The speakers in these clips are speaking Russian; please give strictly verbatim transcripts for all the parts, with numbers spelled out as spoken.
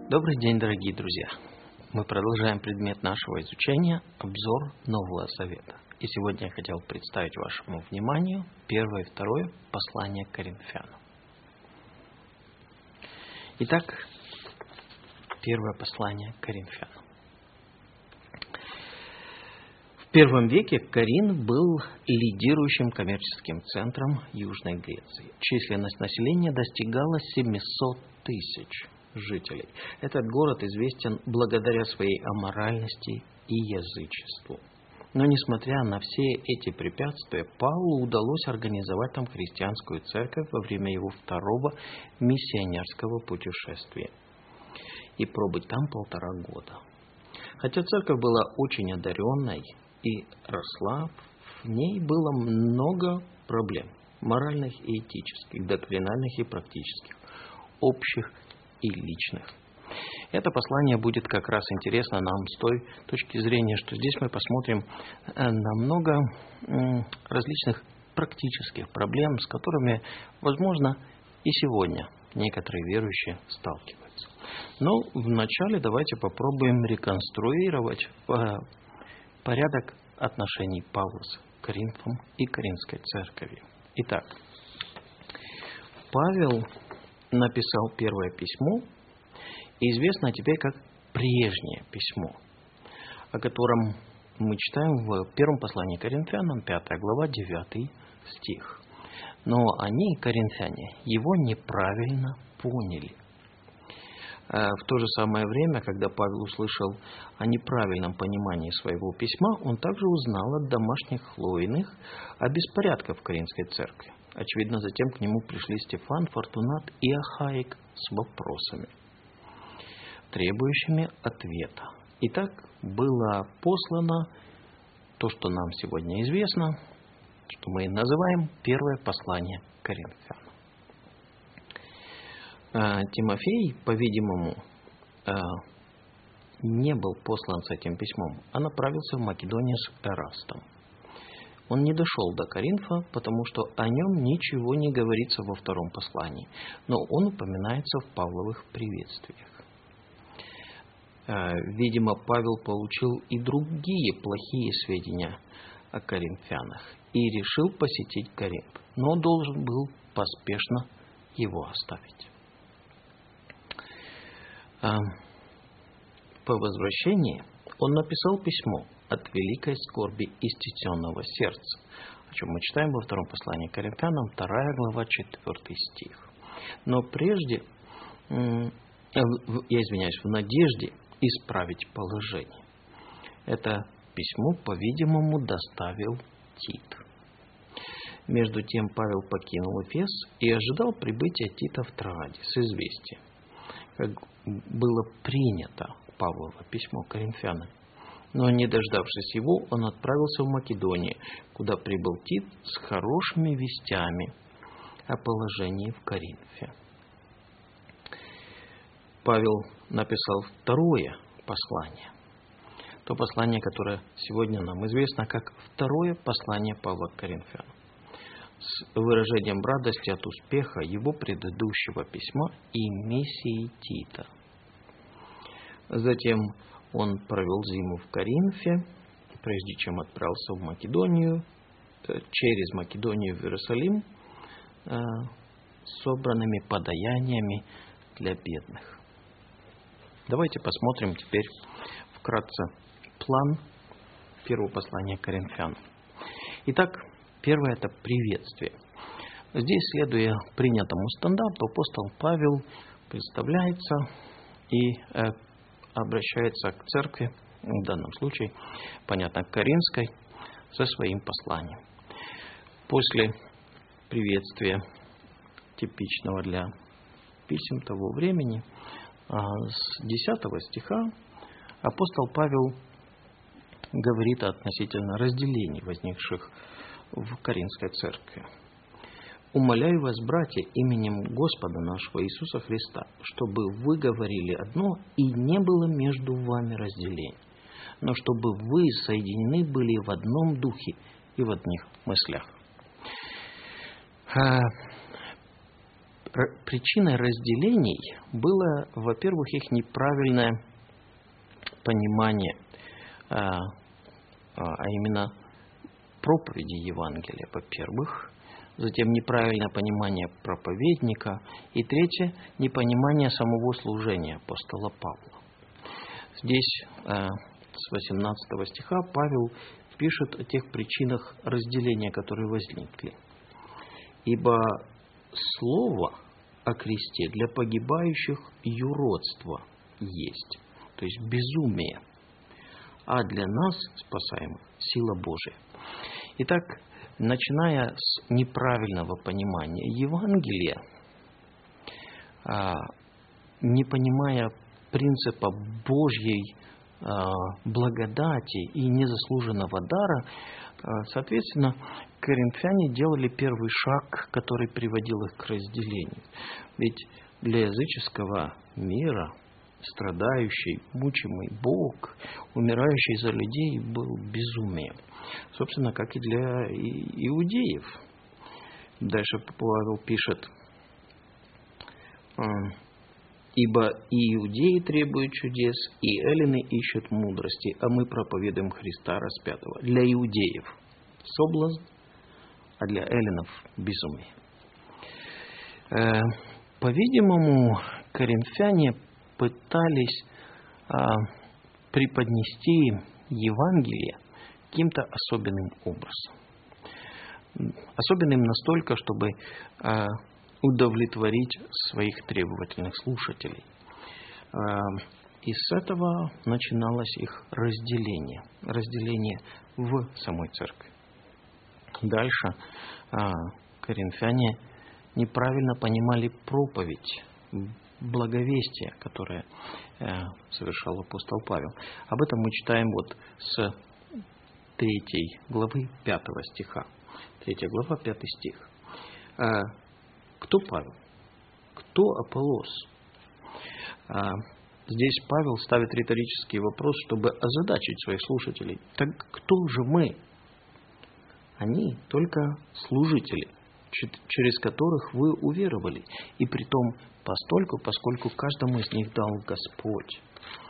Добрый день, дорогие друзья! Мы продолжаем предмет нашего изучения «Обзор Нового Завета». И сегодня я хотел представить вашему вниманию первое и второе послание к Коринфянам. Итак, первое послание к Коринфянам. В первом веке Коринф был лидирующим коммерческим центром Южной Греции. Численность населения достигала семисот тысяч жителей. Этот город известен благодаря своей аморальности и язычеству. Но, несмотря на все эти препятствия, Павлу удалось организовать там христианскую церковь во время его второго миссионерского путешествия и пробыть там полтора года. Хотя церковь была очень одаренной и росла, в ней было много проблем моральных и этических, доктринальных и практических, общих и личных. Это послание будет как раз интересно нам с той точки зрения, что здесь мы посмотрим на много различных практических проблем, с которыми, возможно, и сегодня некоторые верующие сталкиваются. Но вначале давайте попробуем реконструировать порядок отношений Павла с Коринфом и Коринфской церковью. Итак, Павел написал первое письмо, известное теперь как прежнее письмо, о котором мы читаем в первом послании к Коринфянам, пятая глава, девятый стих. Но они, коринфяне, его неправильно поняли. В то же самое время, когда Павел услышал о неправильном понимании своего письма, он также узнал от домашних Хлоиных о беспорядках в Коринфской церкви. Очевидно, затем к нему пришли Стефан, Фортунат и Ахаик с вопросами, требующими ответа. Итак, было послано то, что нам сегодня известно, что мы называем первое послание к Коринфянам. Тимофей, по-видимому, не был послан с этим письмом, а направился в Македонию с Эрастом. Он не дошел до Коринфа, потому что о нем ничего не говорится во втором послании, но он упоминается в Павловых приветствиях. Видимо, Павел получил и другие плохие сведения о коринфянах и решил посетить Коринф, но должен был поспешно его оставить. По возвращении он написал письмо от великой скорби и стесненного сердца, о чем мы читаем во втором послании к Коринфянам, вторая глава, четвертый стих. Но прежде, я извиняюсь, в надежде исправить положение. Это письмо, по-видимому, доставил Тит. Между тем Павел покинул Эфес и ожидал прибытия Тита в Троаде с известием, как было принято Павлово письмо к Коринфянам. Но, не дождавшись его, он отправился в Македонию, куда прибыл Тит с хорошими вестями о положении в Коринфе. Павел написал второе послание. То послание, которое сегодня нам известно как второе послание Павла к Коринфянам, с выражением радости от успеха его предыдущего письма и миссии Тита. Затем он провел зиму в Коринфе, прежде чем отправился в Македонию, через Македонию в Иерусалим, с собранными подаяниями для бедных. Давайте посмотрим теперь вкратце план первого послания к Коринфянам. Итак, первое – это приветствие. Здесь, следуя принятому стандарту, апостол Павел представляется и э, обращается к церкви, в данном случае, понятно, к Коринфской, со своим посланием. После приветствия, типичного для писем того времени, с десятого стиха апостол Павел говорит относительно разделений, возникших в Коринфской церкви. «Умоляю вас, братья, именем Господа нашего Иисуса Христа, чтобы вы говорили одно, и не было между вами разделений, но чтобы вы соединены были в одном духе и в одних мыслях». Причиной разделений было, во-первых, их неправильное понимание, а именно проповеди Евангелия, во-первых, затем неправильное понимание проповедника, и третье, непонимание самого служения апостола Павла. Здесь с восемнадцатого стиха Павел пишет о тех причинах разделения, которые возникли. «Ибо слово о кресте для погибающих юродство есть, то есть безумие, а для нас, спасаемых, сила Божия». Итак, начиная с неправильного понимания Евангелия, не понимая принципа Божьей благодати и незаслуженного дара, соответственно, коринфяне делали первый шаг, который приводил их к разделению. Ведь для языческого мира страдающий, мучимый Бог, умирающий за людей, был безумием. Собственно, как и для иудеев. Дальше Павел пишет: «Ибо и иудеи требуют чудес, и эллины ищут мудрости, а мы проповедуем Христа распятого». Для иудеев соблазн, а для эллинов безумие. По-видимому, коринфяне пытались преподнести Евангелие каким-то особенным образом. Особенным настолько, чтобы удовлетворить своих требовательных слушателей. И с этого начиналось их разделение. Разделение в самой церкви. Дальше коринфяне неправильно понимали проповедь, благовестие, которое совершал апостол Павел. Об этом мы читаем вот с третьей главы пятого стиха. Третья глава, пятый стих. Кто Павел? Кто Аполлос? Здесь Павел ставит риторический вопрос, чтобы озадачить своих слушателей. Так кто же мы? Они только служители, через которых вы уверовали, и притом постольку, поскольку каждому из них дал Господь.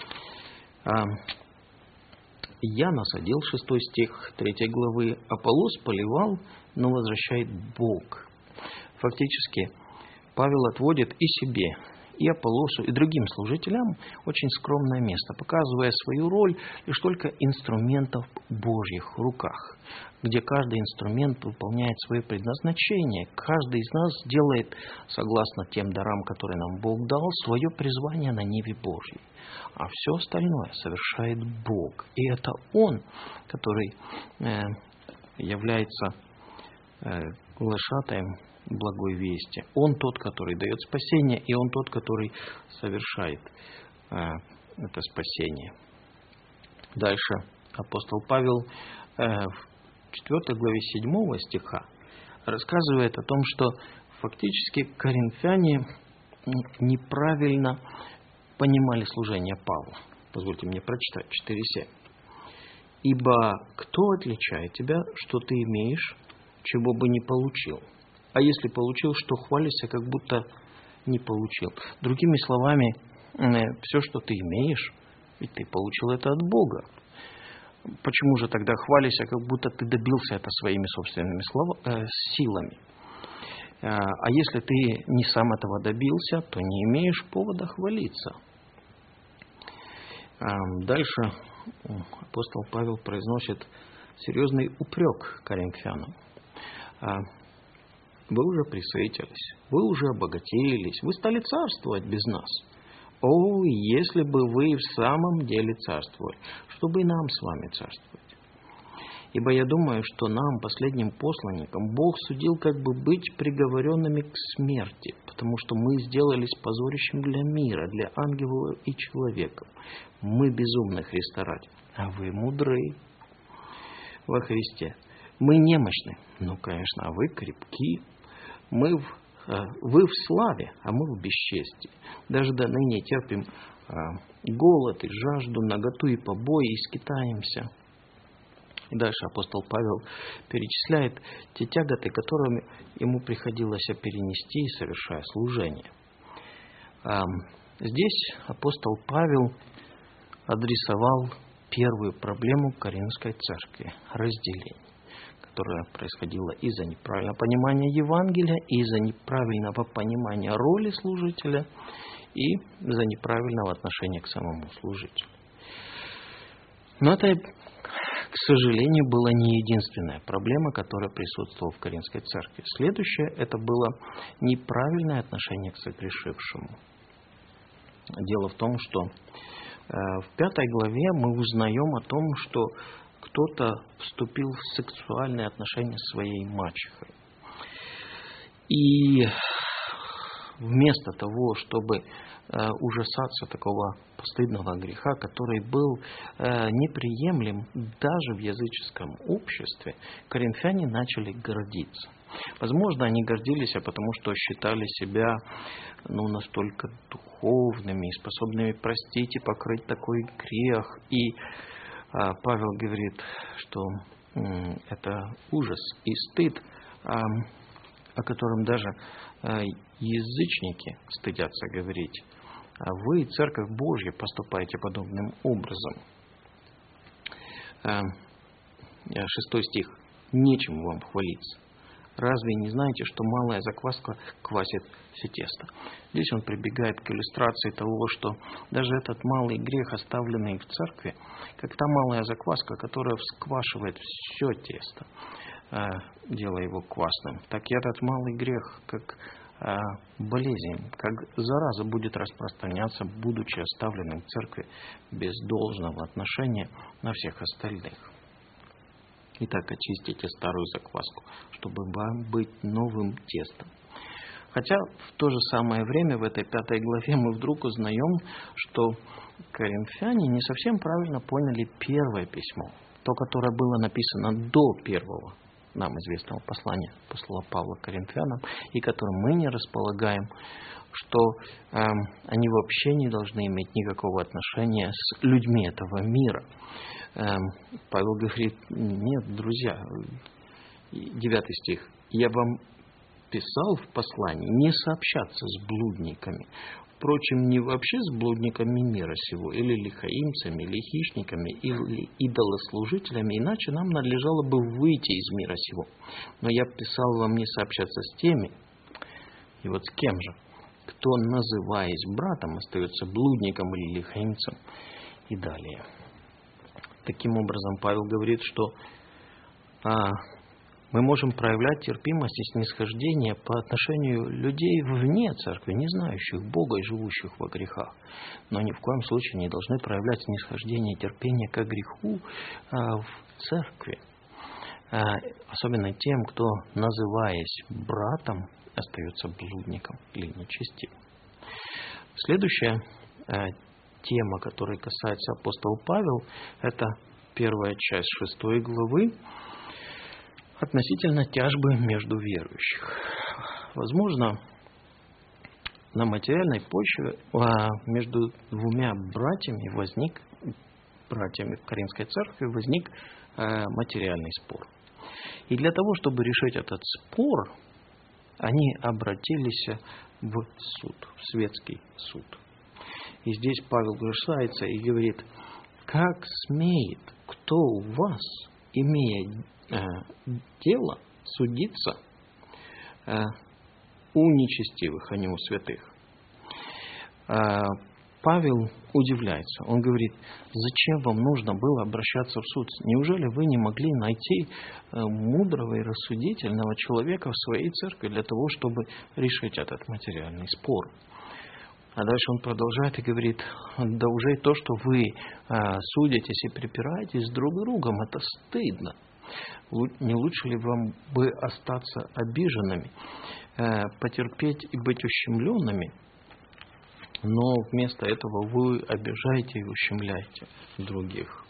Я насадил, шестой стих третьей главы, Аполлос поливал, но возвращает Бог. Фактически, Павел отводит и себе, и Аполлосу, и другим служителям очень скромное место, показывая свою роль лишь только инструментов в Божьих руках, где каждый инструмент выполняет свое предназначение. Каждый из нас делает, согласно тем дарам, которые нам Бог дал, свое призвание на ниве Божьей. А все остальное совершает Бог. И это Он, который э, является э, глашатаем благой вести. Он тот, который дает спасение, и Он тот, который совершает э, это спасение. Дальше апостол Павел э, в четвёртой главе седьмого стиха рассказывает о том, что фактически коринфяне неправильно понимали служение Павла. Позвольте мне прочитать четыре семь. «Ибо кто отличает тебя, что ты имеешь, чего бы не получил? А если получил, что хвалишься, как будто не получил?» Другими словами, все, что ты имеешь, ведь ты получил это от Бога. Почему же тогда хвалишься, как будто ты добился это своими собственными слов, э, силами? А если ты не сам этого добился, то не имеешь повода хвалиться. Дальше апостол Павел произносит серьезный упрек коринфянам. Вы уже присытились, вы уже обогатились, вы стали царствовать без нас. О, если бы вы в самом деле царствовали, чтобы и нам с вами царствовать. Ибо я думаю, что нам, последним посланникам, Бог судил как бы быть приговоренными к смерти, потому что мы сделались позорищем для мира, для ангелов и человеков. Мы безумны Христа ради, а вы мудры во Христе. Мы немощны, ну, конечно, а вы крепки. Мы в, вы в славе, а мы в бесчестии. Даже до ныне терпим голод и жажду, наготу и побои, и скитаемся И дальше апостол Павел перечисляет те тяготы, которыми ему приходилось перенести, совершая служение. Здесь апостол Павел адресовал первую проблему Коринфской церкви – разделение, которое происходило из-за неправильного понимания Евангелия, из-за неправильного понимания роли служителя и из-за неправильного отношения к самому служителю. Но это, к сожалению, была не единственная проблема, которая присутствовала в Коринфской церкви. Следующее – это было неправильное отношение к согрешившему. Дело в том, что в пятой главе мы узнаем о том, что кто-то вступил в сексуальные отношения с своей мачехой. И вместо того, чтобы ужасаться такого постыдного греха, который был неприемлем даже в языческом обществе, коринфяне начали гордиться. Возможно, они гордились, а потому что считали себя ну, настолько духовными и способными простить и покрыть такой грех. И а, Павел говорит, что м, это ужас и стыд, а, о котором даже а, язычники стыдятся говорить. А вы, Церковь Божья, поступаете подобным образом. А, шестой стих. Нечем вам хвалиться. Разве не знаете, что малая закваска квасит все тесто? Здесь он прибегает к иллюстрации того, что даже этот малый грех, оставленный в церкви, как та малая закваска, которая всквашивает все тесто, делая его квасным, так и этот малый грех, как болезнь, как зараза будет распространяться, будучи оставленным в церкви без должного отношения на всех остальных. Итак, очистите старую закваску, чтобы быть новым тестом. Хотя в то же самое время в этой пятой главе мы вдруг узнаем, что коринфяне не совсем правильно поняли первое письмо, то, которое было написано до первого нам известного послания апостола Павла к коринфянам, и которым мы не располагаем, что э, они вообще не должны иметь никакого отношения с людьми этого мира. Павел говорит, нет, друзья, девятый стих, я вам писал в послании не сообщаться с блудниками, впрочем, не вообще с блудниками мира сего, или лихаимцами, или хищниками, или идолослужителями, иначе нам надлежало бы выйти из мира сего. Но я писал вам не сообщаться с теми, и вот с кем же, кто, называясь братом, остается блудником или лихаимцем, и далее. Таким образом, Павел говорит, что а, мы можем проявлять терпимость и снисхождение по отношению людей вне церкви, не знающих Бога и живущих во грехах. Но ни в коем случае не должны проявлять снисхождение и терпение к греху а, в церкви. А, особенно тем, кто, называясь братом, остается блудником или нечестивым. Следующая а, тема, которой касается апостол Павел, это первая часть шестой главы относительно тяжбы между верующих. Возможно, на материальной почве между двумя братьями возник, братьями в Коринфской церкви возник материальный спор. И для того, чтобы решить этот спор, они обратились в суд, в светский суд. И здесь Павел гнушается и говорит, как смеет кто у вас, имея э, дело, судиться э, у нечестивых, а не у святых. Э, Павел удивляется. Он говорит, зачем вам нужно было обращаться в суд? Неужели вы не могли найти э, мудрого и рассудительного человека в своей церкви для того, чтобы решить этот материальный спор? А дальше он продолжает и говорит, да уже и то, что вы а, судитесь и припираетесь друг с другом, это стыдно. Не лучше ли вам бы остаться обиженными, а, потерпеть и быть ущемленными? Но вместо этого вы обижаете и ущемляете других.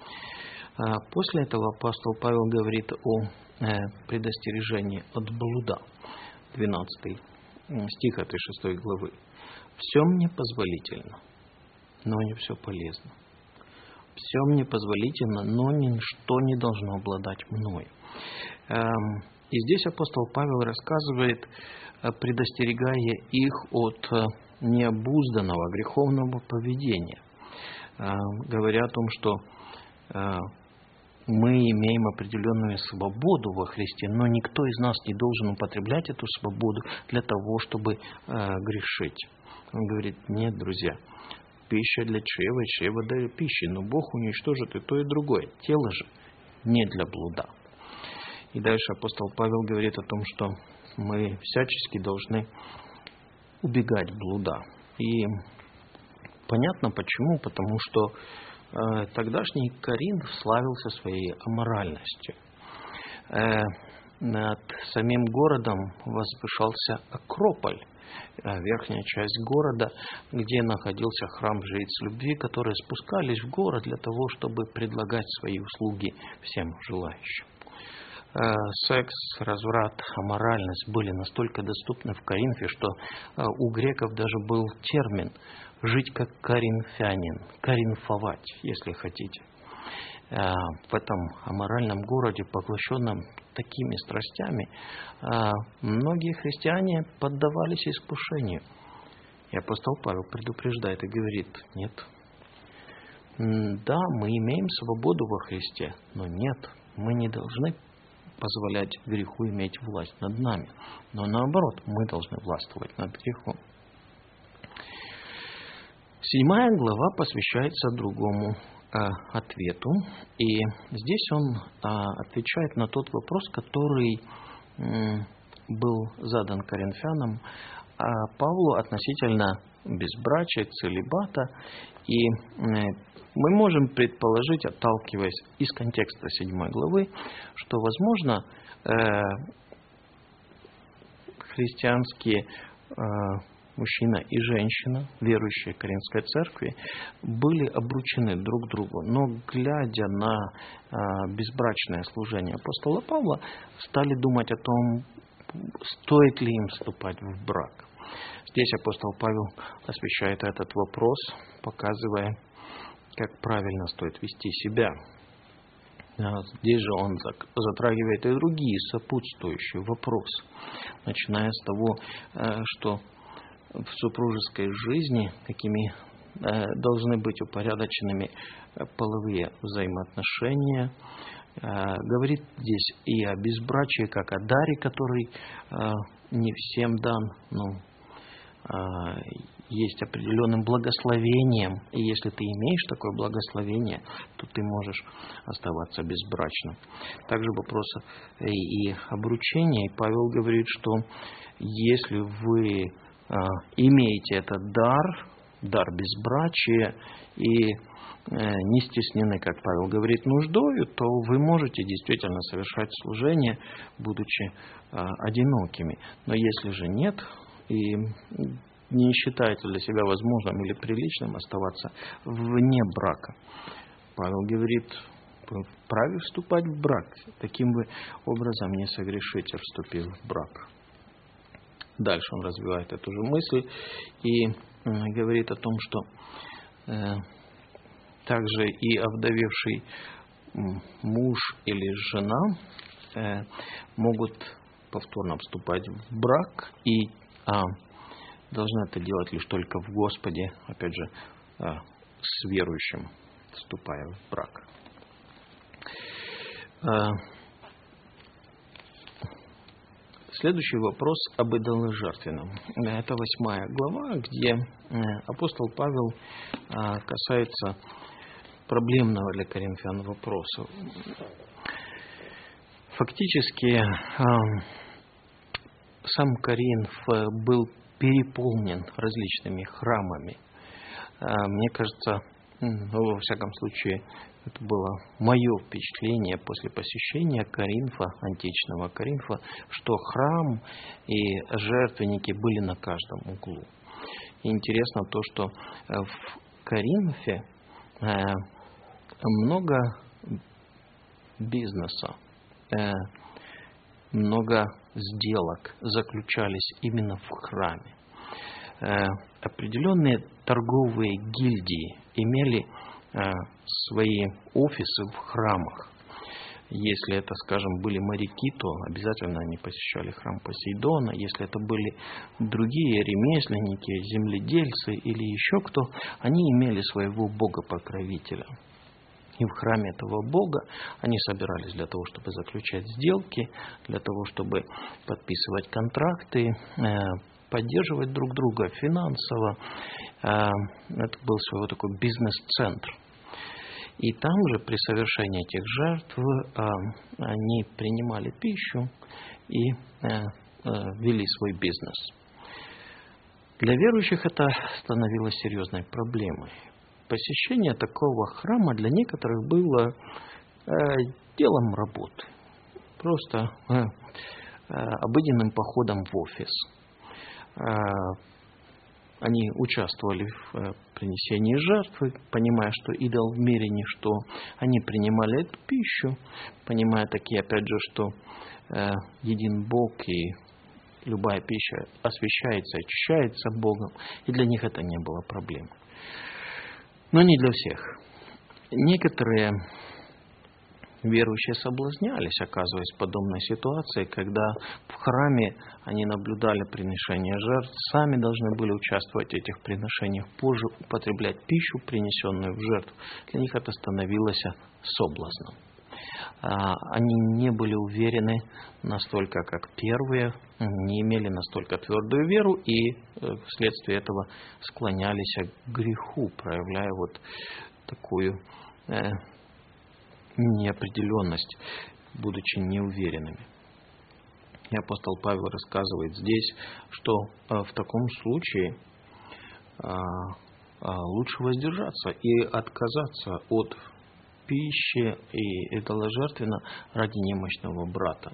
А после этого апостол Павел говорит о а, предостережении от блуда. двенадцатый стих этой шестой главы. Все мне позволительно, но не все полезно. Все мне позволительно, но ничто не должно обладать мной. И здесь апостол Павел рассказывает, предостерегая их от необузданного греховного поведения, говоря о том, что мы имеем определенную свободу во Христе, но никто из нас не должен употреблять эту свободу для того, чтобы грешить. Он говорит: нет, друзья, пища для чрева, чрево для пищи, но Бог уничтожит и то, и другое. Тело же не для блуда. И дальше апостол Павел говорит о том, что мы всячески должны убегать блуда. И понятно почему, потому что э, тогдашний Коринф славился своей аморальностью. Э, над самим городом возвышался Акрополь, верхняя часть города, где находился храм жриц любви, которые спускались в город для того, чтобы предлагать свои услуги всем желающим. Секс, разврат, аморальность были настолько доступны в Коринфе, что у греков даже был термин «жить как коринфянин», «коринфовать», если хотите. В этом аморальном городе, поглощенном такими страстями, многие христиане поддавались искушению. И апостол Павел предупреждает и говорит: нет, да, мы имеем свободу во Христе, но нет, мы не должны позволять греху иметь власть над нами, но наоборот, мы должны властвовать над грехом. Седьмая глава посвящается другому ответу. И здесь он а, отвечает на тот вопрос, который м, был задан коринфянам а Павлу относительно безбрачия, целибата. И м, мы можем предположить, отталкиваясь из контекста седьмой главы, что, возможно, э, христианские э, мужчина и женщина, верующие Коринфской церкви, были обручены друг к другу, но, глядя на а, безбрачное служение апостола Павла, стали думать о том, стоит ли им вступать в брак. Здесь апостол Павел освещает этот вопрос, показывая, как правильно стоит вести себя. Здесь же он затрагивает и другие сопутствующие вопросы, начиная с того, что в супружеской жизни, какими э, должны быть упорядоченными половые взаимоотношения. Э, говорит здесь и о безбрачии, как о даре, который э, не всем дан, но э, есть определенным благословением. И если ты имеешь такое благословение, то ты можешь оставаться безбрачным. Также вопрос и, и обручения. И Павел говорит, что если вы имеете этот дар, дар безбрачия, и э, не стеснены, как Павел говорит, нуждою, то вы можете действительно совершать служение, будучи э, одинокими. Но если же нет, и не считаете для себя возможным или приличным оставаться вне брака, Павел говорит: вы вправе вступать в брак. Таким вы образом не согрешите, вступив в брак. Дальше он развивает эту же мысль и э, говорит о том, что э, также и овдовевший муж или жена э, могут повторно вступать в брак и а, должны это делать лишь только в Господе, опять же, э, с верующим, вступая в брак. Э, Следующий вопрос об идоложертвенном. Это восьмая глава, где апостол Павел касается проблемного для коринфян вопроса. Фактически, сам Коринф был переполнен различными храмами. Мне кажется, ну, во всяком случае, это было мое впечатление после посещения Коринфа, античного Коринфа, что храм и жертвенники были на каждом углу. И интересно то, что в Коринфе много бизнеса, много сделок заключались именно в храме. Определенные торговые гильдии имели свои офисы в храмах. Если это, скажем, были моряки, то обязательно они посещали храм Посейдона. Если это были другие ремесленники, земледельцы или еще кто, они имели своего бога-покровителя. И в храме этого бога они собирались для того, чтобы заключать сделки, для того, чтобы подписывать контракты, поддерживать друг друга финансово. Это был своего такой бизнес-центр. И там же при совершении этих жертв они принимали пищу и вели свой бизнес. Для верующих это становилось серьезной проблемой. Посещение такого храма для некоторых было делом работы, просто обыденным походом в офис. Они участвовали в принесении жертвы, понимая, что идол в мире ничто. Они принимали эту пищу, понимая такие, опять же, что э, един Бог и любая пища освящается, очищается Богом. И для них это не было проблем. Но не для всех. Некоторые верующие соблазнялись, оказываясь в подобной ситуации, когда в храме они наблюдали приношение жертв, сами должны были участвовать в этих приношениях, позже употреблять пищу, принесенную в жертву. Для них это становилось соблазном. Они не были уверены настолько, как первые, не имели настолько твердую веру и вследствие этого склонялись к греху, проявляя вот такую неопределенность, будучи неуверенными. И апостол Павел рассказывает здесь, что в таком случае лучше воздержаться и отказаться от пищи и идоложертвенно ради немощного брата.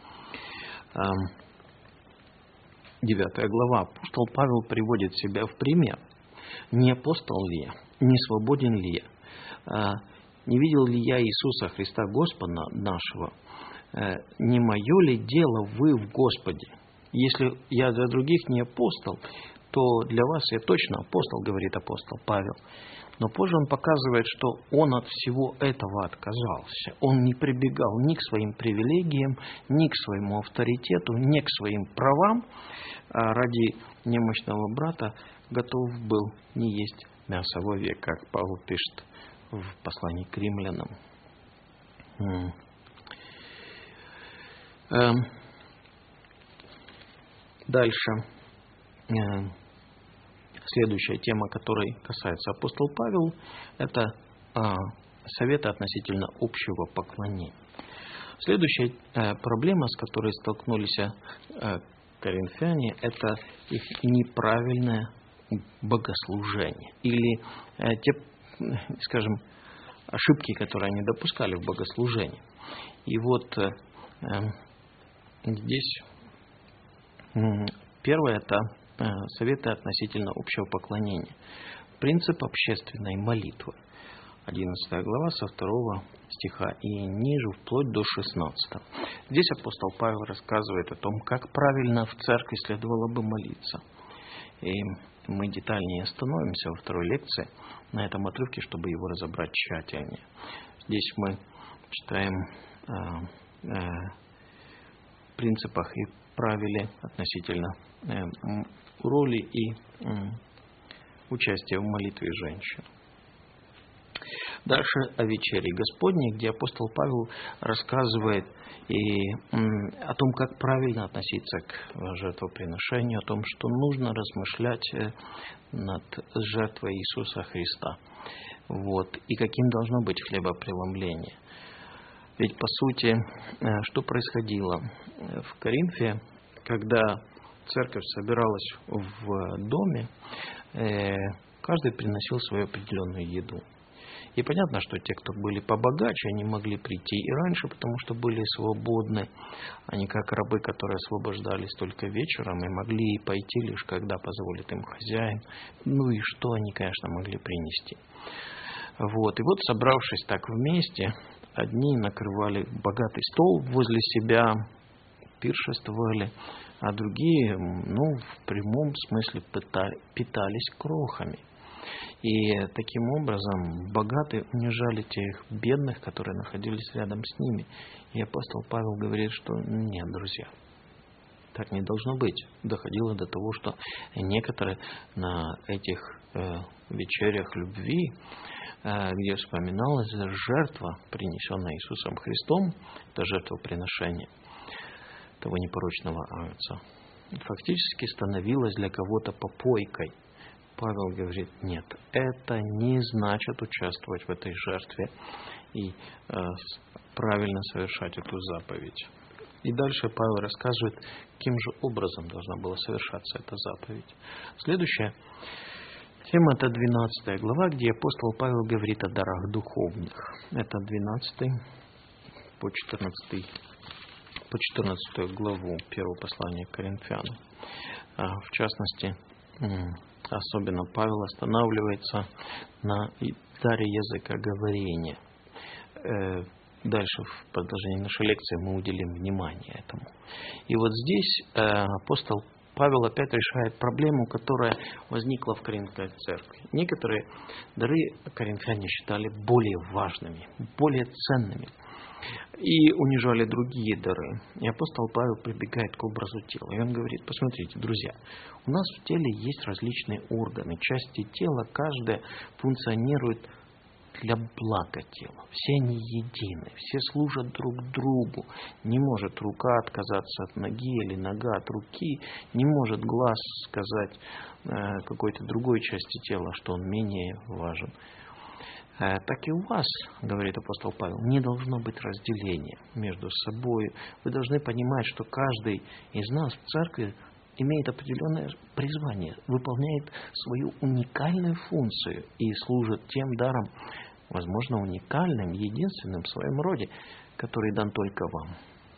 Девятая глава. Апостол Павел приводит себя в пример. Не апостол ли я? Не свободен ли я? Не видел ли я Иисуса Христа Господа нашего? Не мое ли дело вы в Господе? Если я для других не апостол, то для вас я точно апостол, говорит апостол Павел. Но позже он показывает, что он от всего этого отказался. Он не прибегал ни к своим привилегиям, ни к своему авторитету, ни к своим правам. А ради немощного брата готов был не есть мясо вовек, как Павел пишет в послании к римлянам. Дальше. Следующая тема, которой касается апостол Павел, это советы относительно общего поклонения. Следующая проблема, с которой столкнулись коринфяне, это их неправильное богослужение. Или те, скажем, ошибки, которые они допускали в богослужении. И вот э, здесь э, первое – это э, советы относительно общего поклонения. Принцип общественной молитвы. одиннадцатая глава со второго стиха и ниже, вплоть до шестнадцатого. Здесь апостол Павел рассказывает о том, как правильно в церкви следовало бы молиться. И мы детальнее остановимся во второй лекции на этом отрывке, чтобы его разобрать тщательнее. Здесь мы читаем э, э, принципах и правиле относительно э, роли и э, участия в молитве женщин. Дальше о вечере Господней, где апостол Павел рассказывает и о том, как правильно относиться к жертвоприношению, о том, что нужно размышлять над жертвой Иисуса Христа. Вот, и каким должно быть хлебопреломление. Ведь, по сути, что происходило в Коринфе, когда церковь собиралась в доме, каждый приносил свою определенную еду. И понятно, что те, кто были побогаче, они могли прийти и раньше, потому что были свободны, а не как рабы, которые освобождались только вечером и могли пойти лишь когда позволит им хозяин. Ну и что они, конечно, могли принести. Вот. И вот, собравшись так вместе, одни накрывали богатый стол возле себя, пиршествовали, а другие, ну, в прямом смысле питались крохами. И таким образом богатые унижали тех бедных, которые находились рядом с ними. И апостол Павел говорит, что нет, друзья, так не должно быть. Доходило до того, что некоторые на этих э, вечерях любви, э, где вспоминалась жертва, принесенная Иисусом Христом, это жертвоприношение того непорочного агнца, фактически становилась для кого-то попойкой. Павел говорит, нет, это не значит участвовать в этой жертве и э, правильно совершать эту заповедь. И дальше Павел рассказывает, каким же образом должна была совершаться эта заповедь. Следующая тема – это двенадцатая глава, где апостол Павел говорит о дарах духовных. Это двенадцатый по четырнадцатый, по четырнадцатую главу первого послания к Коринфянам. В частности, особенно Павел останавливается на даре языкоговорения. Дальше в продолжении нашей лекции мы уделим внимание этому. И вот здесь э, апостол Павел опять решает проблему, которая возникла в Коринфской церкви. Некоторые дары коринфяне считали более важными, более ценными и унижали другие дары. И апостол Павел прибегает к образу тела. И он говорит, посмотрите, друзья, у нас в теле есть различные органы, части тела, каждая функционирует для блага тела. Все они едины, все служат друг другу. Не может рука отказаться от ноги или нога от руки. Не может глаз сказать э, какой-то другой части тела, что он менее важен. Э, так и у вас, говорит апостол Павел, не должно быть разделения между собой. Вы должны понимать, что каждый из нас в церкви имеет определенное призвание, выполняет свою уникальную функцию и служит тем даром, возможно, уникальным, единственным в своем роде, который дан только вам.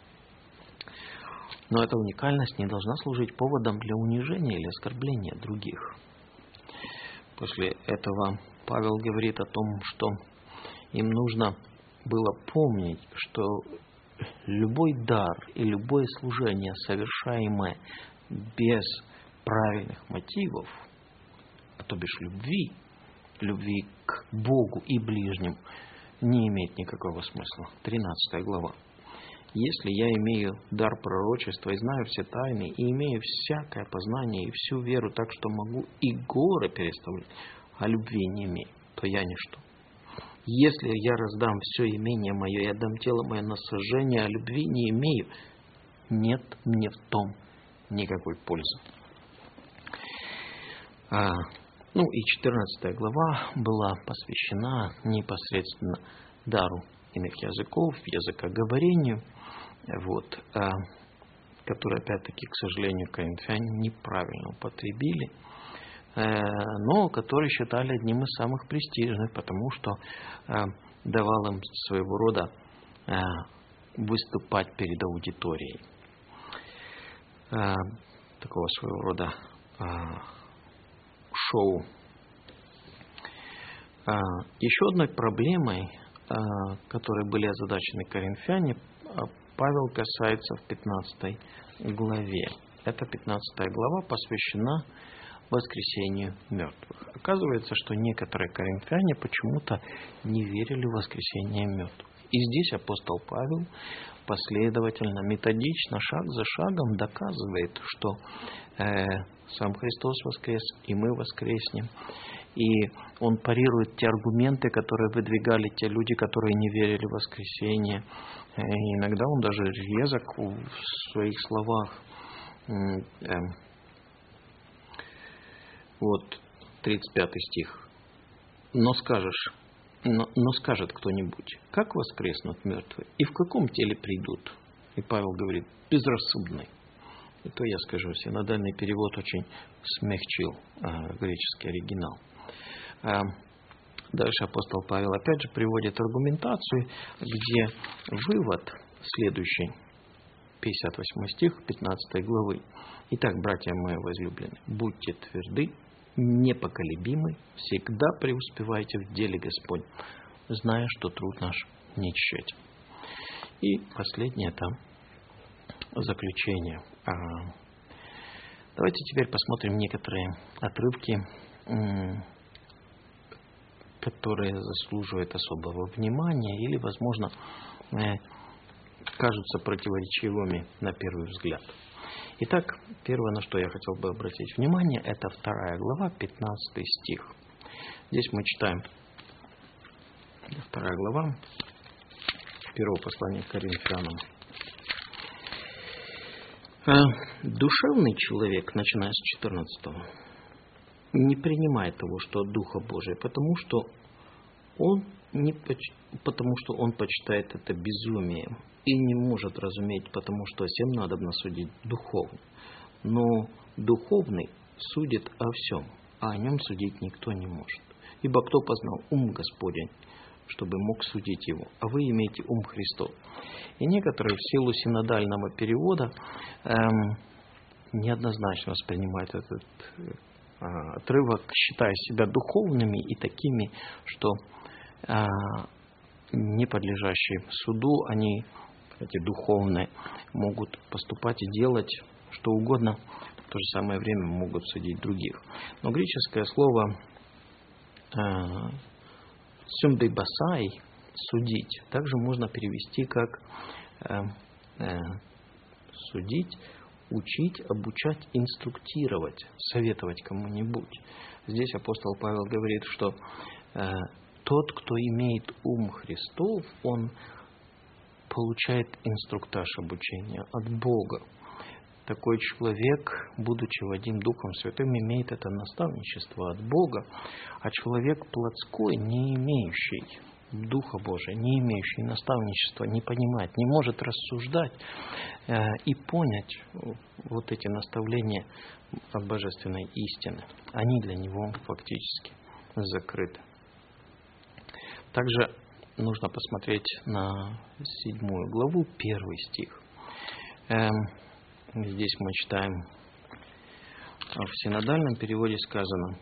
Но эта уникальность не должна служить поводом для унижения или оскорбления других. После этого Павел говорит о том, что им нужно было помнить, что любой дар и любое служение, совершаемое без правильных мотивов, а то бишь любви, любви к Богу и ближним, не имеет никакого смысла. тринадцатая глава. Если я имею дар пророчества и знаю все тайны, и имею всякое познание и всю веру, так что могу и горы переставлять, а любви не имею, то я ничто. Если я раздам все имение мое и отдам тело мое на сожжение, а любви не имею, нет мне в том никакой пользы. А, ну и четырнадцатая глава была посвящена непосредственно дару иных языков, языкоговорению, вот, а, который, опять-таки, к сожалению, коринфяне неправильно употребили, а, но который считали одним из самых престижных, потому что а, давал им своего рода а, выступать перед аудиторией. А, такого своего рода а, шоу. А, еще одной проблемой, а, которой были озадачены коринфяне, Павел касается в пятнадцатой главе. Эта пятнадцатая глава посвящена воскресению мертвых. Оказывается, что некоторые коринфяне почему-то не верили в воскресение мертвых. И здесь апостол Павел последовательно, методично, шаг за шагом доказывает, что э, сам Христос воскрес, и мы воскреснем. И он парирует те аргументы, которые выдвигали те люди, которые не верили в воскресение. И иногда он даже резок в своих словах. Э, вот, тридцать пятый стих. «Но скажешь, но, но скажет кто-нибудь, как воскреснут мертвые и в каком теле придут?» И Павел говорит, безрассудный. И то я скажу, синодальный перевод очень смягчил э, греческий оригинал. Э, дальше апостол Павел опять же приводит аргументацию, где вывод следующий. пятьдесят восьмой стих пятнадцатой главы. «Итак, братья мои возлюбленные, будьте тверды, непоколебимы, всегда преуспевайте в деле Господь, зная, что труд наш не тщетен». И последнее там заключение. Давайте теперь посмотрим некоторые отрывки которые заслуживают особого внимания или, возможно, кажутся противоречивыми на первый взгляд. Итак, первое, на что я хотел бы обратить внимание, это вторая глава, пятнадцатый стих. Здесь мы читаем вторая глава первого послания к Коринфянам. Душевный человек, начиная с четырнадцатого, не принимает того, что от Духа Божия, потому что он не потому что он почитает это безумием и не может разуметь, потому что всем надобно судить духовно. Но духовный судит о всем, а о нем судить никто не может. Ибо кто познал ум Господень, чтобы мог судить его, а вы имеете ум Христов. И некоторые в силу синодального перевода эм, неоднозначно воспринимают этот э, отрывок, считая себя духовными и такими, что э, не подлежащие суду, они, эти духовные, могут поступать и делать что угодно, в то же самое время могут судить других. Но греческое слово э, «сюмдейбасай» — «судить» также можно перевести как э, э, «судить», «учить», «обучать», «инструктировать», «советовать кому-нибудь». Здесь апостол Павел говорит, что э, тот, кто имеет ум Христов, он получает инструктаж обучения от Бога. Такой человек, будучи Вадим Духом Святым, имеет это наставничество от Бога, а человек плотской, не имеющий Духа Божия, не имеющий наставничества, не понимает, не может рассуждать э, и понять вот эти наставления от божественной истины. Они для него фактически закрыты. Также нужно посмотреть на седьмую главу, первый стих. Эм, Здесь мы читаем, в синодальном переводе сказано: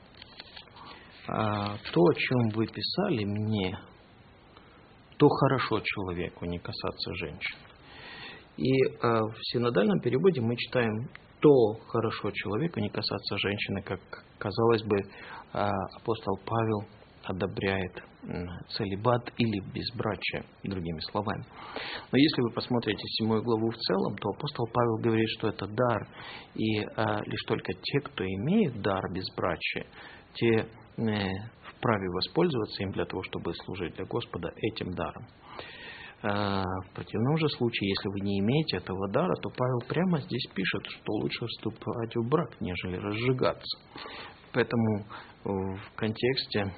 «То, о чем вы писали мне, то хорошо человеку не касаться женщин». И в синодальном переводе мы читаем: «То хорошо человеку не касаться женщины», как, казалось бы, апостол Павел одобряет целибат или безбрачие, другими словами. Но если вы посмотрите седьмую главу в целом, то апостол Павел говорит, что это дар, и а, лишь только те, кто имеет дар безбрачия, те э, вправе воспользоваться им для того, чтобы служить для Господа этим даром. А, в противном же случае, если вы не имеете этого дара, то Павел прямо здесь пишет, что лучше вступать в брак, нежели разжигаться. Поэтому в контексте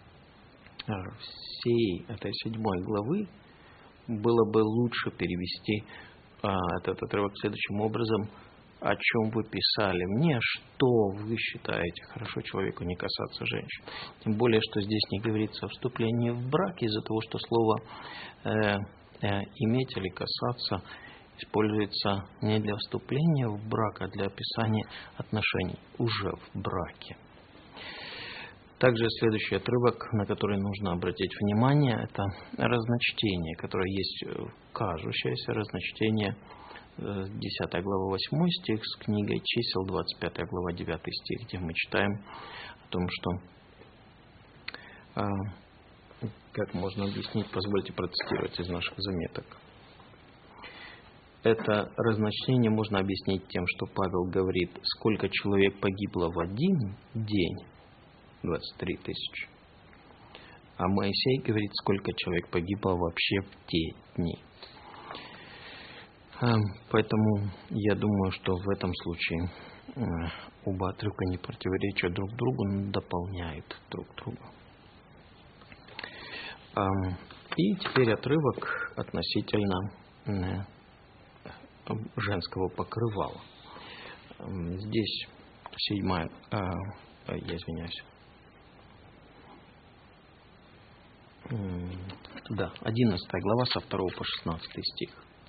всей этой седьмой главы было бы лучше перевести а, этот отрывок следующим образом: «О чем вы писали мне, что вы считаете хорошо человеку не касаться женщин». Тем более, что здесь не говорится о вступлении в брак, из-за того, что слово э, э, «иметь» или «касаться» используется не для вступления в брак, а для описания отношений уже в браке. Также следующий отрывок, на который нужно обратить внимание, это разночтение, которое есть кажущееся разночтение, десятая глава, восьмой стих, с книгой чисел, двадцать пятая глава, девятый стих, где мы читаем о том, что, как можно объяснить, позвольте процитировать из наших заметок. Это разночтение можно объяснить тем, что Павел говорит, сколько человек погибло в один день, двадцать три тысячи. А Моисей говорит, сколько человек погибло вообще в те дни. Поэтому я думаю, что в этом случае оба отрывка не противоречат друг другу, но дополняют друг друга. И теперь отрывок относительно женского покрывала. Здесь седьмая, я извиняюсь, Да, одиннадцатая глава со второго по шестнадцатый стих.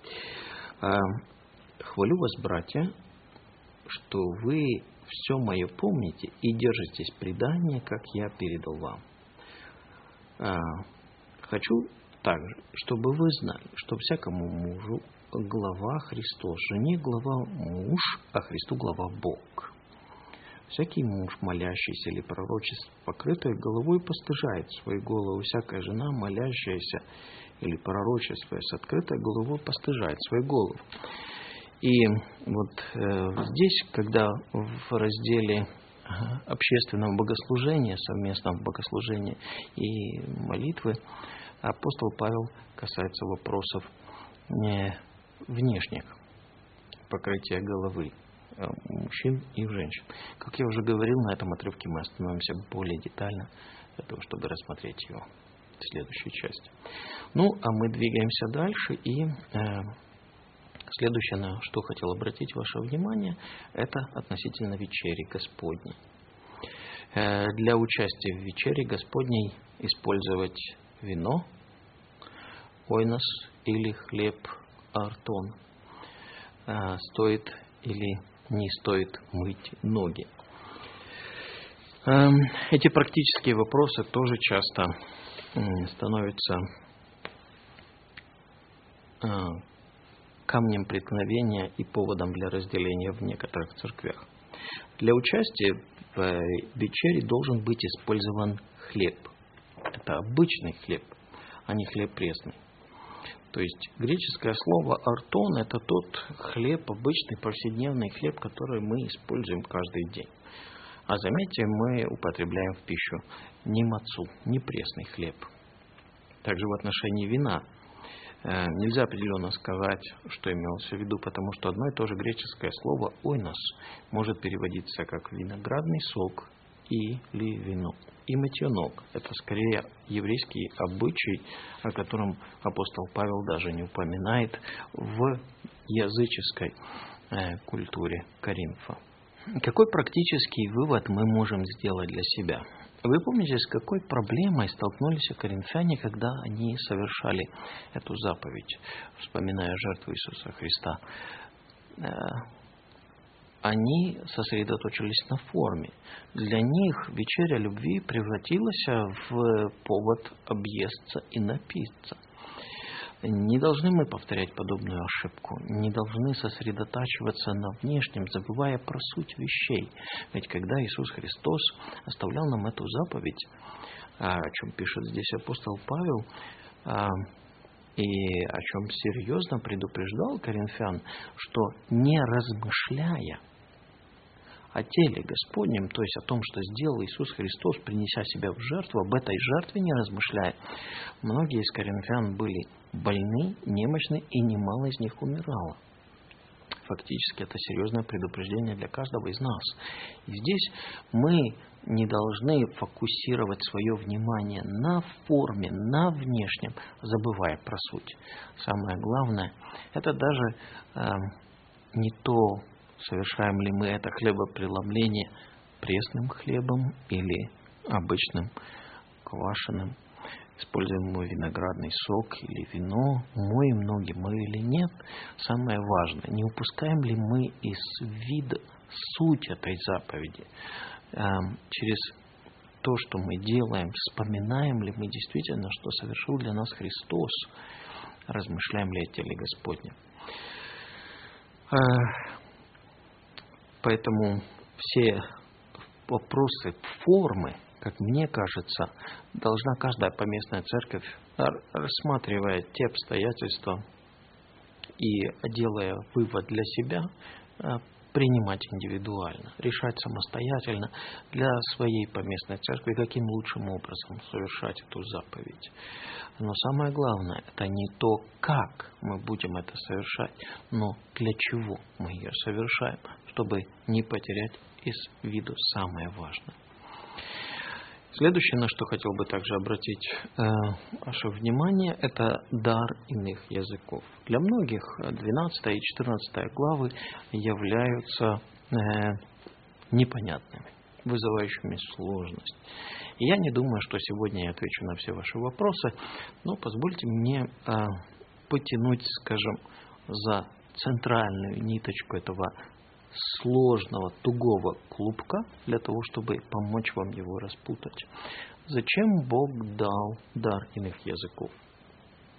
«Хвалю вас, братья, что вы все мое помните и держитесь предания, как я передал вам. Хочу также, чтобы вы знали, что всякому мужу глава Христос, жене глава муж, а Христу глава Бог. Всякий муж, молящийся или пророчеств, покрытый головой, постыжает свою голову. Всякая жена, молящаяся или пророчествуя с открытой головой, постыжает свою голову. И вот э, здесь, когда в разделе общественного богослужения, совместного богослужения и молитвы, апостол Павел касается вопросов не внешних, покрытия головы мужчин и женщин. Как я уже говорил, на этом отрывке мы остановимся более детально, для того, чтобы рассмотреть его в следующей части. Ну, а мы двигаемся дальше, и э, следующее, на что хотел обратить ваше внимание, это относительно вечери Господней. Э, для участия в вечере Господней использовать вино, ойнос или хлеб артон. Э, стоит или не стоит мыть ноги. Э, эти практические вопросы тоже часто э, становятся э, камнем преткновения и поводом для разделения в некоторых церквях. Для участия в вечере должен быть использован хлеб. Это обычный хлеб, а не хлеб пресный. То есть греческое слово «артон» – это тот хлеб, обычный повседневный хлеб, который мы используем каждый день. А заметьте, мы употребляем в пищу не мацу, не пресный хлеб. Также в отношении вина э, нельзя определенно сказать, что имелось в виду, потому что одно и то же греческое слово «ойнос» может переводиться как виноградный сок или вино. И мытьенок – это скорее еврейский обычай, о котором апостол Павел даже не упоминает в языческой э, культуре Коринфа. Какой практический вывод мы можем сделать для себя? Вы помните, с какой проблемой столкнулись коринфяне, когда они совершали эту заповедь, вспоминая жертву Иисуса Христа? Они сосредоточились на форме. Для них вечеря любви превратилась в повод объесться и напиться. Не должны мы повторять подобную ошибку, не должны сосредотачиваться на внешнем, забывая про суть вещей. Ведь когда Иисус Христос оставлял нам эту заповедь, о чем пишет здесь апостол Павел, и о чем серьезно предупреждал коринфян, что не размышляя о теле Господнем, то есть о том, что сделал Иисус Христос, принеся себя в жертву, об этой жертве не размышляя, многие из коринфян были больны, немощны, и немало из них умирало. Фактически это серьезное предупреждение для каждого из нас. И здесь мы не должны фокусировать свое внимание на форме, на внешнем, забывая про суть. Самое главное, это даже э, не то, совершаем ли мы это хлебопреломление пресным хлебом или обычным квашеным, используем мы виноградный сок или вино, моем ноги мы или нет. Самое важное, не упускаем ли мы из вида суть этой заповеди. Через то, что мы делаем, вспоминаем ли мы действительно, что совершил для нас Христос, размышляем ли о теле Господнем. Поэтому все вопросы формы, как мне кажется, должна каждая поместная церковь, рассматривая те обстоятельства и делая вывод для себя, принимать индивидуально, решать самостоятельно для своей поместной церкви, каким лучшим образом совершать эту заповедь. Но самое главное, это не то, как мы будем это совершать, но для чего мы ее совершаем, чтобы не потерять из виду самое важное. Следующее, на что хотел бы также обратить э, ваше внимание, это дар иных языков. Для многих двенадцатая и четырнадцатая главы являются э, непонятными, вызывающими сложность. И я не думаю, что сегодня я отвечу на все ваши вопросы, но позвольте мне э, потянуть, скажем, за центральную ниточку этого сложного, тугого клубка, для того, чтобы помочь вам его распутать. Зачем Бог дал дар иных языков?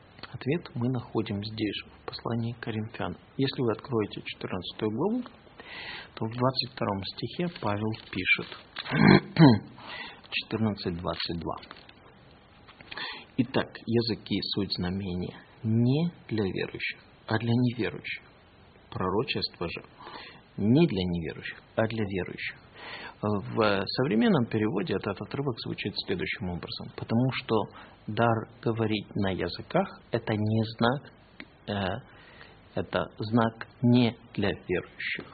Ответ мы находим здесь же, в послании к Коринфянам. Если вы откроете четырнадцатую главу, то в двадцать втором стихе Павел пишет, четырнадцать двадцать два. Итак, языки – суть знамения не для верующих, а для неверующих. Пророчество же не для неверующих, а для верующих. В современном переводе этот отрывок звучит следующим образом. Потому что дар говорить на языках – это не знак, э, это знак не для верующих.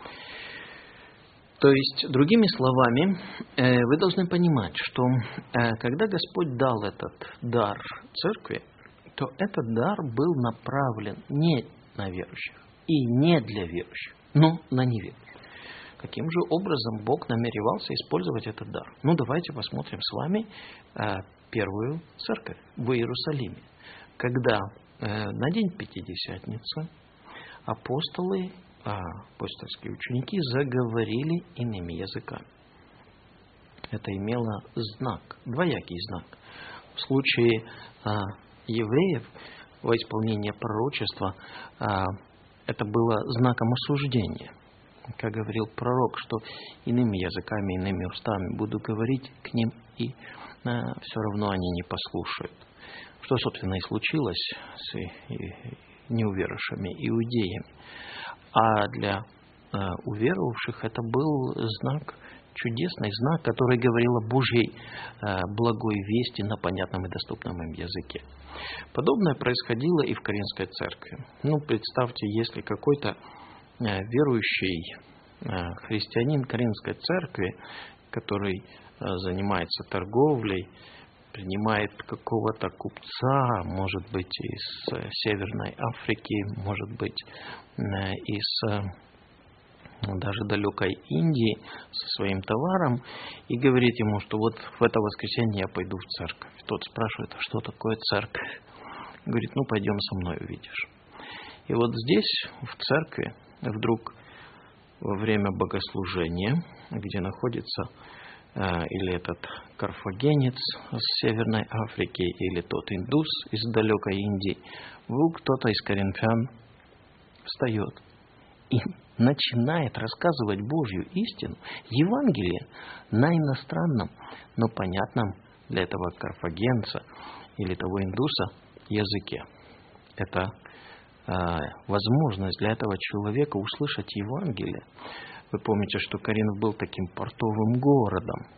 То есть, другими словами, э, вы должны понимать, что э, когда Господь дал этот дар церкви, то этот дар был направлен не на верующих и не для верующих, но на неверующих. Каким же образом Бог намеревался использовать этот дар? Ну, давайте посмотрим с вами э, первую церковь в Иерусалиме. Когда э, на день Пятидесятницы апостолы, э, апостольские ученики заговорили иными языками. Это имело знак, двоякий знак. В случае э, евреев во исполнении пророчества э, это было знаком осуждения. Как говорил пророк, что иными языками, иными устами буду говорить к ним, и а, все равно они не послушают. Что, собственно, и случилось с и, и, неуверовавшими иудеями. А для а, уверовавших это был знак, чудесный знак, который говорил о Божьей а, благой вести на понятном и доступном им языке. Подобное происходило и в Коринфской церкви. Ну, представьте, если какой-то верующий христианин Коринфской церкви, который занимается торговлей, принимает какого-то купца, может быть, из Северной Африки, может быть, из даже далекой Индии со своим товаром, и говорит ему, что вот в это воскресенье я пойду в церковь. Тот спрашивает, а что такое церковь? Говорит, ну пойдем со мной, увидишь. И вот здесь, в церкви, вдруг во время богослужения, где находится э, или этот карфагенец с Северной Африки, или тот индус из далекой Индии, вдруг кто-то из коринфян встает и начинает рассказывать Божью истину, Евангелие на иностранном, но понятном для этого карфагенца или того индуса языке. Это возможность для этого человека услышать Евангелие. Вы помните, что Коринф был таким портовым городом,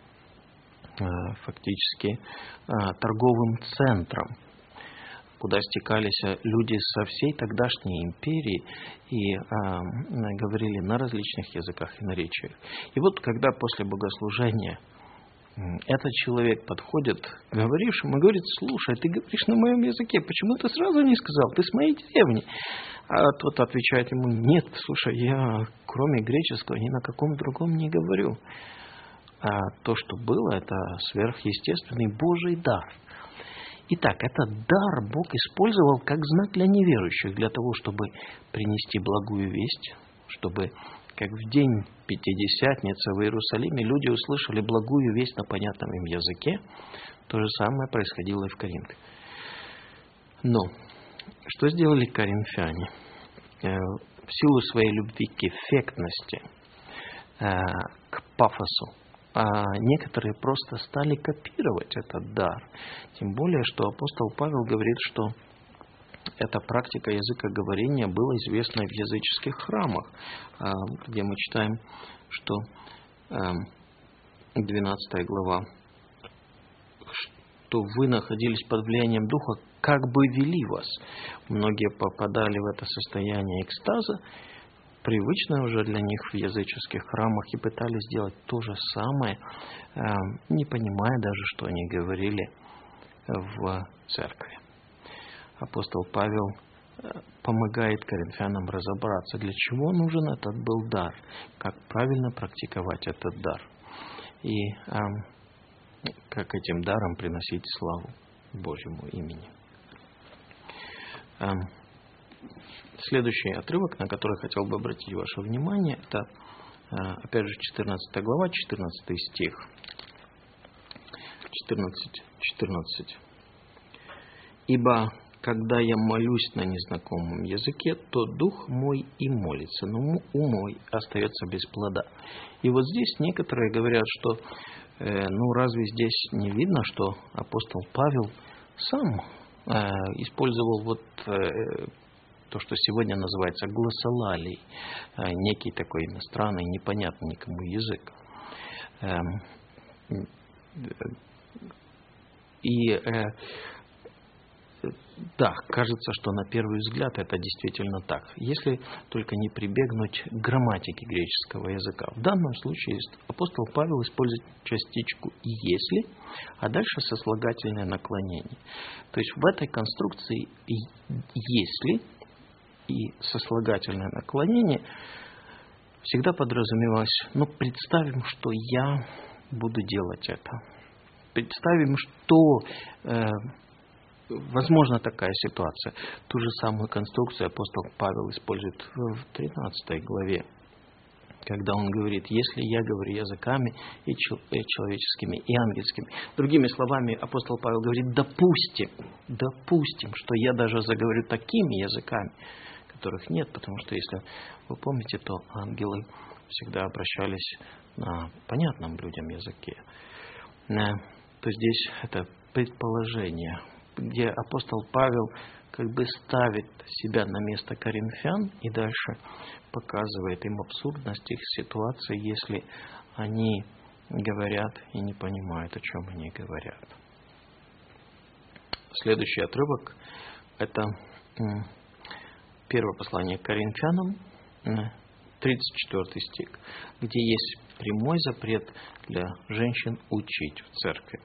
фактически торговым центром, куда стекались люди со всей тогдашней империи и говорили на различных языках и наречиях. И вот когда после богослужения этот человек подходит к говорившему и говорит, слушай, ты говоришь на моем языке, почему ты сразу не сказал, ты с моей деревни? А тот отвечает ему, нет, слушай, я кроме греческого ни на каком другом не говорю. А то, что было, это сверхъестественный Божий дар. Итак, этот дар Бог использовал как знак для неверующих, для того, чтобы принести благую весть, чтобы как в день Пятидесятницы в Иерусалиме люди услышали благую весть на понятном им языке. То же самое происходило и в Коринфе. Но что сделали коринфяне? В силу своей любви к эффектности, к пафосу, некоторые просто стали копировать этот дар. Тем более, что апостол Павел говорит, что эта практика языкоговорения была известна в языческих храмах, где мы читаем, что двенадцатая глава, что вы находились под влиянием Духа, как бы вели вас. Многие попадали в это состояние экстаза, привычное уже для них в языческих храмах, и пытались сделать то же самое, не понимая даже, что они говорили в церкви. Апостол Павел помогает коринфянам разобраться, для чего нужен этот был дар, как правильно практиковать этот дар, и э, как этим даром приносить славу Божьему имени. Э, следующий отрывок, на который хотел бы обратить ваше внимание, это, э, опять же, четырнадцатая глава, четырнадцатый стих. четырнадцать, четырнадцать. «Ибо когда я молюсь на незнакомом языке, то дух мой и молится, но ум мой остается без плода. И вот здесь некоторые говорят, что э, ну разве здесь не видно, что апостол Павел сам э, использовал вот э, то, что сегодня называется глоссолалией, э, некий такой иностранный, непонятный никому язык. Э, и э, Да, кажется, что на первый взгляд это действительно так, если только не прибегнуть к грамматике греческого языка. В данном случае апостол Павел использует частичку «если», а дальше сослагательное наклонение. То есть в этой конструкции «если» и сослагательное наклонение всегда подразумевалось, ну, представим, что я буду делать это. Представим, что... Э, Возможно, такая ситуация. Ту же самую конструкцию апостол Павел использует в тринадцатой главе, когда он говорит, если я говорю языками и человеческими, и ангельскими. Другими словами, апостол Павел говорит, допустим, допустим, что я даже заговорю такими языками, которых нет, потому что, если вы помните, то ангелы всегда обращались на понятном людям языке. То здесь это предположение, где апостол Павел как бы ставит себя на место коринфян и дальше показывает им абсурдность их ситуации, если они говорят и не понимают, о чем они говорят. Следующий отрывок – это первое послание к коринфянам, тридцать четвёртый стих, где есть прямой запрет для женщин учить в церкви.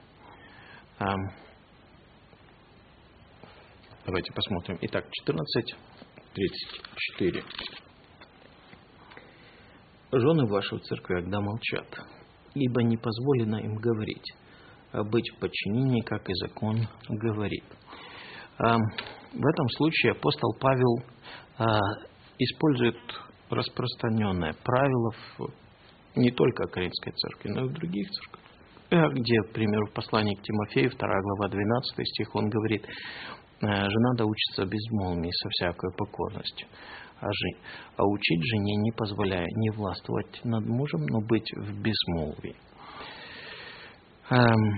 Давайте посмотрим. Итак, четырнадцать тридцать четыре. «Жены ваши в церкви, когда молчат, ибо не позволено им говорить, а быть в подчинении, как и закон говорит». В этом случае апостол Павел использует распространенное правило в не только Коринфской церкви, но и в других церквях. Где, к примеру, в послании к Тимофею, вторая глава, двенадцатый стих, он говорит, жена да учится безмолвии со всякой покорностью, а, жи, а учить жене не позволяя не властвовать над мужем, но быть в безмолвии. Эм,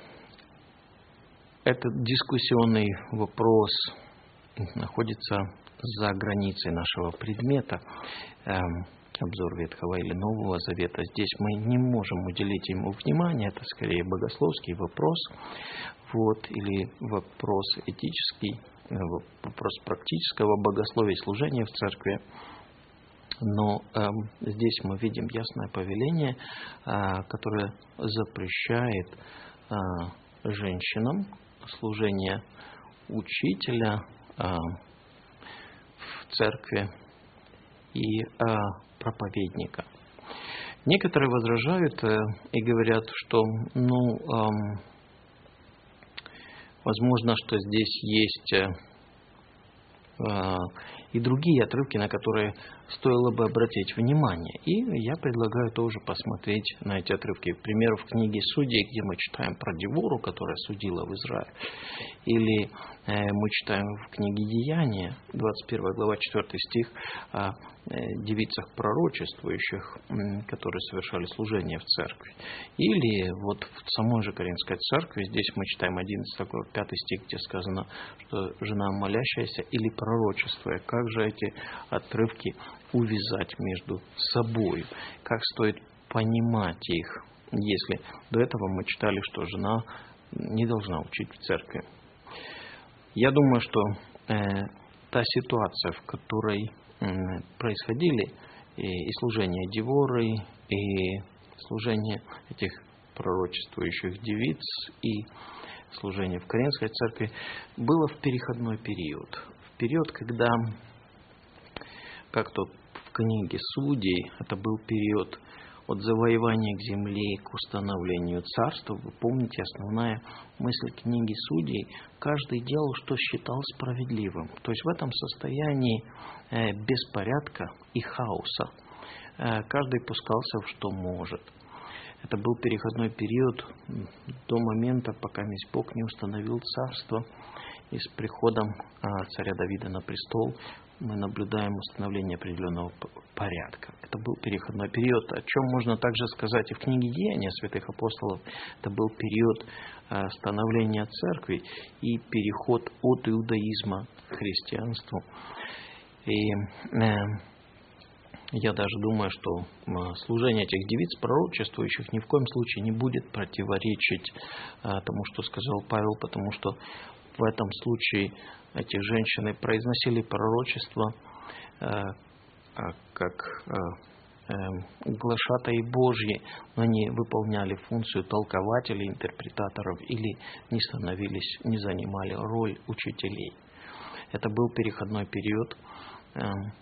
этот дискуссионный вопрос находится за границей нашего предмета. Эм, обзор Ветхого или Нового Завета. Здесь мы не можем уделить ему внимания, это скорее богословский вопрос, вот, или вопрос этический, вопрос практического богословия и служения в церкви. Но э, здесь мы видим ясное повеление, э, которое запрещает э, женщинам служение учителя э, в церкви и э, проповедника. Некоторые возражают э, и говорят, что, ну, э, возможно, что здесь есть э, э, и другие отрывки, на которые стоило бы обратить внимание. И я предлагаю тоже посмотреть на эти отрывки. К примеру, в книге Судей, где мы читаем про Девору, которая судила в Израиле. Или э, мы читаем в книге Деяния, двадцать первая глава, четвёртый стих, о э, девицах пророчествующих, э, которые совершали служение в церкви. Или вот в самой же Коринфской церкви, здесь мы читаем одиннадцатый, пятый стих, где сказано, что жена молящаяся или пророчествуя. Как же эти отрывки увязать между собой? Как стоит понимать их, если до этого мы читали, что жена не должна учить в церкви? Я думаю, что э, та ситуация, в которой э, происходили и, и служение Деворы, и служение этих пророчествующих девиц, и служение в Коринфской церкви, было в переходной период. В период, когда, как то в книге Судей, это был период от завоевания к земле к установлению царства. Вы помните, основная мысль книги Судей: каждый делал, что считал справедливым. То есть в этом состоянии э, беспорядка и хаоса э, каждый пускался в что может. Это был переходной период до момента, пока Бог не установил царство и с приходом царя Давида на престол мы наблюдаем установление определенного порядка. Это был переходной период, о чем можно также сказать и в книге «Деяния святых апостолов». Это был период становления церкви и переход от иудаизма к христианству. И э, я даже думаю, что служение этих девиц пророчествующих ни в коем случае не будет противоречить э, тому, что сказал Павел, потому что в этом случае эти женщины произносили пророчество э, как э, э, глашатаи Божьи, но они выполняли функцию толкователей, интерпретаторов или не становились, не занимали роль учителей. Это был переходной период, э,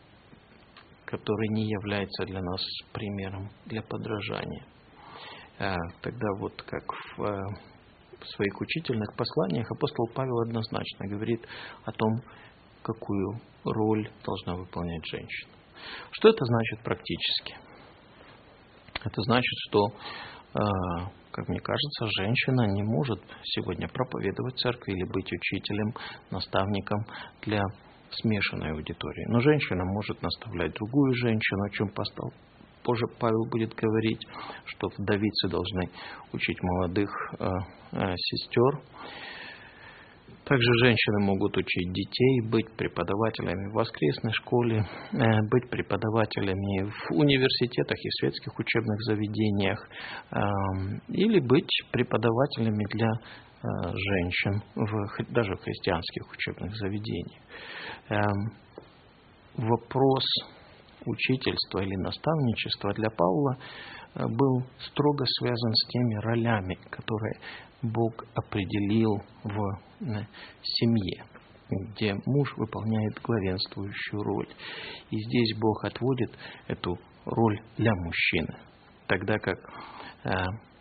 который не является для нас примером для подражания. Э, тогда вот как в э, в своих учительных посланиях апостол Павел однозначно говорит о том, какую роль должна выполнять женщина. Что это значит практически? Это значит, что, как мне кажется, женщина не может сегодня проповедовать в церкви или быть учителем, наставником для смешанной аудитории. Но женщина может наставлять другую женщину, о чем постал. Позже Павел будет говорить, что вдовицы должны учить молодых э, э, сестер. Также женщины могут учить детей, быть преподавателями в воскресной школе, э, быть преподавателями в университетах и светских учебных заведениях, э, или быть преподавателями для э, женщин в, даже в христианских учебных заведениях. Э, вопрос учительство или наставничество для Павла был строго связан с теми ролями, которые Бог определил в семье, где муж выполняет главенствующую роль. И здесь Бог отводит эту роль для мужчины, тогда как э,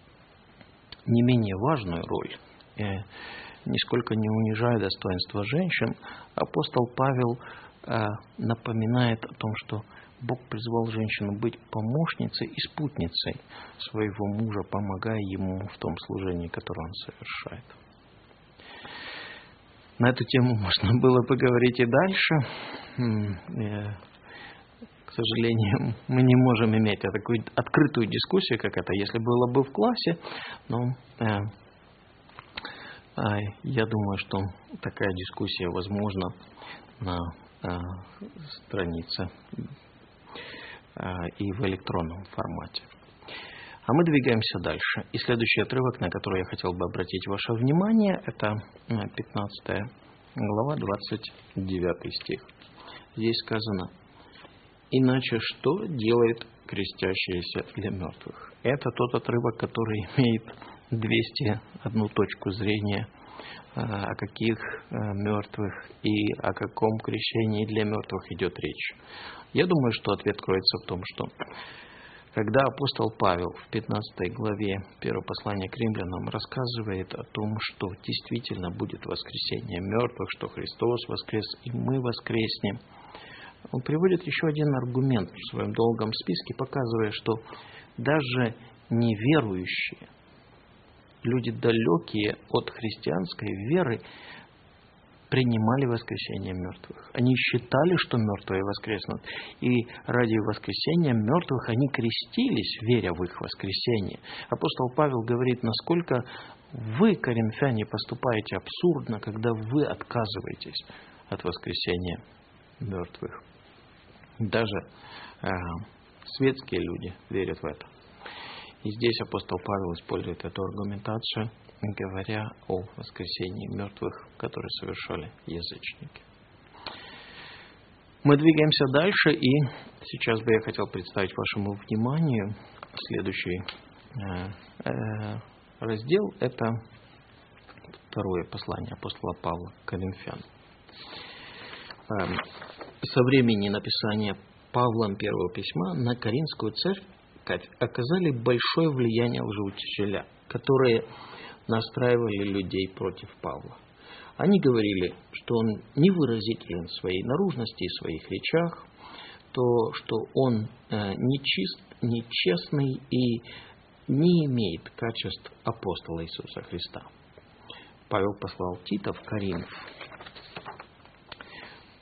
не менее важную роль, э, нисколько не унижая достоинства женщин, апостол Павел э, напоминает о том, что Бог призвал женщину быть помощницей и спутницей своего мужа, помогая ему в том служении, которое он совершает. На эту тему можно было поговорить и дальше. К сожалению, мы не можем иметь такую открытую дискуссию, как это, если было бы в классе. Но э, э, я думаю, что такая дискуссия возможна на э, странице и в электронном формате. А мы двигаемся дальше. И следующий отрывок, на который я хотел бы обратить ваше внимание, это пятнадцатая глава, двадцать девятый стих. Здесь сказано: «Иначе что делает крестящаяся для мертвых?» Это тот отрывок, который имеет двести одну точку зрения, о каких мертвых и о каком крещении для мертвых идет речь. Я думаю, что ответ кроется в том, что когда апостол Павел в пятнадцатой главе первого послания к римлянам рассказывает о том, что действительно будет воскресение мертвых, что Христос воскрес и мы воскреснем, он приводит еще один аргумент в своем долгом списке, показывая, что даже неверующие, люди далекие от христианской веры, принимали воскресение мертвых. Они считали, что мертвые воскреснут. И ради воскресения мертвых они крестились, веря в их воскресение. Апостол Павел говорит, насколько вы, коринфяне, поступаете абсурдно, когда вы отказываетесь от воскресения мертвых. Даже э, светские люди верят в это. И здесь апостол Павел использует эту аргументацию, говоря о воскресении мертвых, которые совершали язычники. Мы двигаемся дальше, и сейчас бы я хотел представить вашему вниманию следующий э, э, раздел. Это второе послание апостола Павла к Коринфянам. Э, со времени написания Павлом первого письма на Коринфскую церковь оказали большое влияние лжеучителя, которые настраивали людей против Павла. Они говорили, что он невыразителен в своей наружности и в своих речах, то, что он э, нечист, нечестный и не имеет качеств апостола Иисуса Христа. Павел послал Тита в Коринф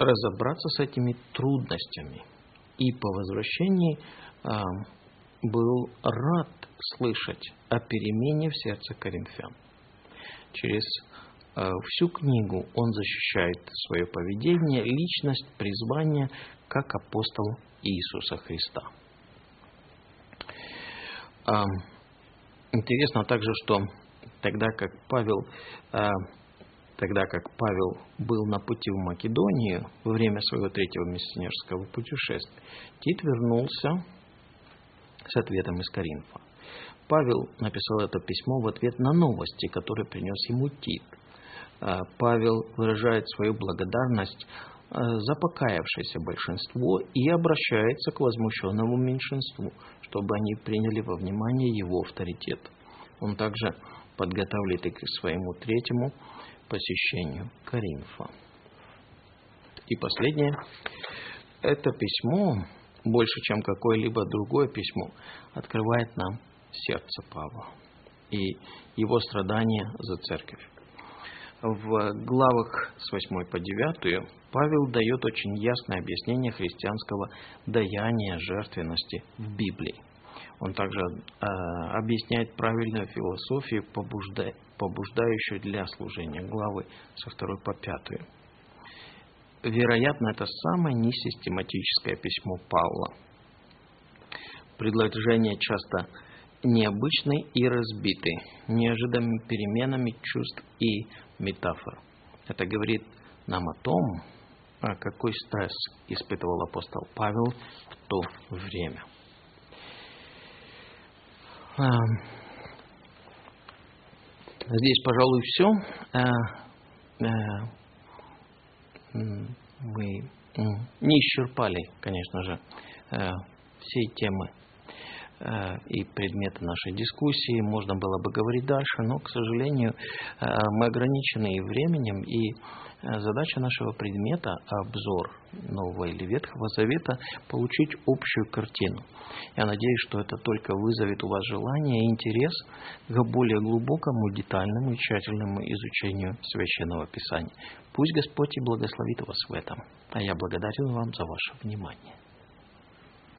разобраться с этими трудностями. И по возвращении а, был рад слышать о перемене в сердце коринфян. Через а, всю книгу он защищает свое поведение, личность, призвание, как апостол Иисуса Христа. А, интересно также, что тогда как Павел, а, тогда как Павел был на пути в Македонию во время своего третьего миссионерского путешествия, Тит вернулся с ответом из Коринфа. Павел написал это письмо в ответ на новости, которые принес ему Тит. Павел выражает свою благодарность за покаявшееся большинство и обращается к возмущенному меньшинству, чтобы они приняли во внимание его авторитет. Он также подготавливает их к своему третьему посещению Коринфа. И последнее. Это письмо, больше чем какое-либо другое письмо, открывает нам сердце Павла и его страдания за церковь. В главах с восьмой по девятую Павел дает очень ясное объяснение христианского даяния, жертвенности в Библии. Он также э, объясняет правильную философию, побужда... побуждающую для служения, главы со второй по пятую. Вероятно, это самое несистематическое письмо Павла. Предложения часто необычны и разбиты, неожиданными переменами чувств и метафор. Это говорит нам о том, какой стресс испытывал апостол Павел в то время. Здесь, пожалуй, все. Мы не исчерпали, конечно же, всей темы и предметы нашей дискуссии. Можно было бы говорить дальше, но, к сожалению, мы ограничены и временем, и задача нашего предмета, обзор Нового или Ветхого Завета, получить общую картину. Я надеюсь, что это только вызовет у вас желание и интерес к более глубокому, детальному и тщательному изучению Священного Писания. Пусть Господь и благословит вас в этом. А я благодарен вам за ваше внимание.